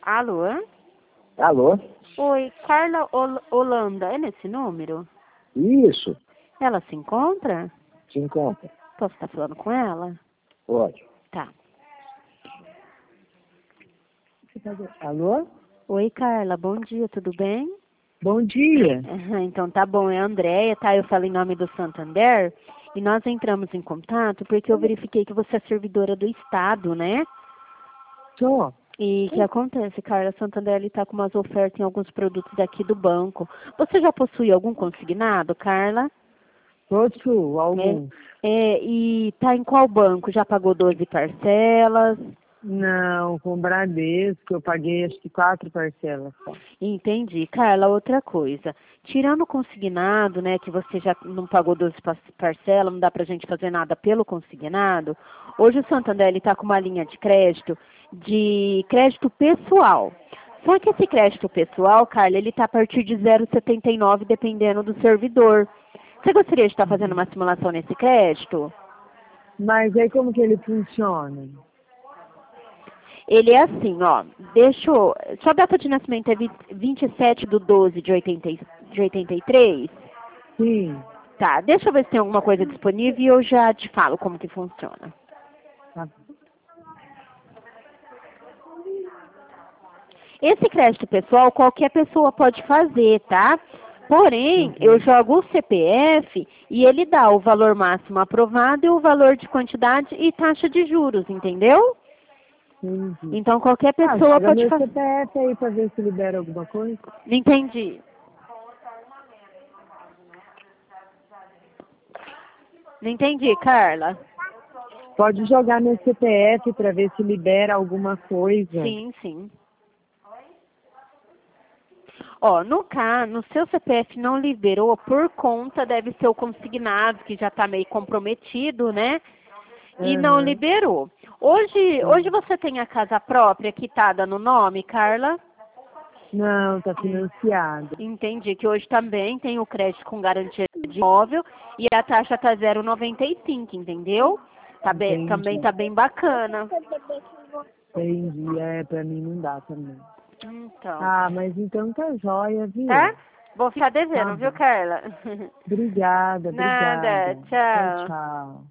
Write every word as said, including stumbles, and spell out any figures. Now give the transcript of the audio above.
Alô? Alô? Oi, Carla Hol- Holanda, é nesse número? Isso, Ela se encontra? te encontra. Posso estar falando com ela? Pode. Tá. Alô? Oi, Carla, bom dia, tudo bem? Bom dia. Aham, então tá bom, é a Andréia, tá? Eu falo em nome do Santander e nós entramos em contato porque eu verifiquei que você é servidora do Estado, né? Tô. E o que acontece, Carla? Santander ele tá com umas ofertas em alguns produtos daqui do banco. Você já possui algum consignado, Carla? Posso algum? É, é, e tá em qual banco? Já pagou doze parcelas? Não, com Bradesco eu paguei acho que quatro parcelas só. Entendi. Carla, outra coisa. Tirando o consignado, né, que você já não pagou doze pa- parcelas, não dá pra gente fazer nada pelo consignado, hoje o Santander está com uma linha de crédito, de crédito pessoal. Só que esse crédito pessoal, Carla, ele está a partir de zero vírgula setenta e nove, dependendo do servidor. Você gostaria de estar fazendo uma simulação nesse crédito? Mas aí como que ele funciona? Ele é assim, ó, deixa eu... Sua data de nascimento é vi- vinte e sete de doze de oitenta e- de oitenta e três? Sim. Tá, deixa eu ver se tem alguma coisa disponível e eu já te falo como que funciona. Tá. Esse crédito pessoal, qualquer pessoa pode fazer, tá? Porém, Uhum. eu jogo o C P F e ele dá o valor máximo aprovado e o valor de quantidade e taxa de juros, entendeu? Entendi. Então, qualquer Ah, pessoa joga pode meu fazer. C P F aí pra ver se libera alguma coisa. Não entendi. Não entendi, Carla. Pode jogar meu C P F pra ver se libera alguma coisa. Sim, sim. Ó, no caso, no seu C P F não liberou por conta, deve ser o consignado, que já está meio comprometido, né? E não Aham. liberou. Hoje, hoje Sim. você tem a casa própria quitada no nome, Carla? Não, tá financiado. Entendi que hoje também tem o crédito com garantia de imóvel e a taxa tá zero vírgula noventa e cinco, entendeu? Tá bem, também Entendi. tá bem bacana. Entendi. É, pra mim não dá também. Então, Ah, mas então tá jóia, tá? viu? Vou ficar Tá devendo, viu, bom. Carla? Obrigada, Nada, obrigada. Tchau, tchau. tchau.